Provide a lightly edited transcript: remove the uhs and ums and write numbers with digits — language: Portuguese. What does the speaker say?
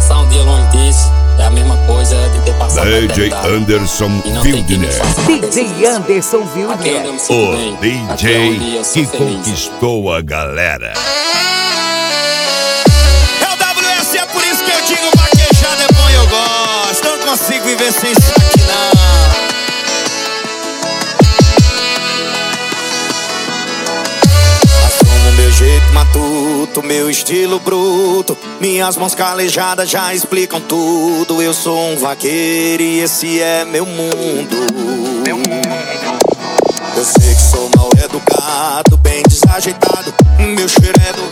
Passar um dia longe disso é a mesma coisa de ter passado a DJ eternidade. Anderson E não tem quem me Wildner, faça DJ Anderson Aqui onde eu Wildner. me sinto bem, o aqui é onde DJ eu sou que feliz. conquistou a galera. É o WS, é por isso que eu digo vaquejada é bom e eu gosto. Não consigo viver sem isso aqui não. Assumo meu jeito matuto, meu estilo bruto. Minhas mãos calejadas já explicam tudo. Eu sou um vaqueiro e esse é meu mundo. Eu sei que sou mal educado, bem desajeitado. Meu cheiro é do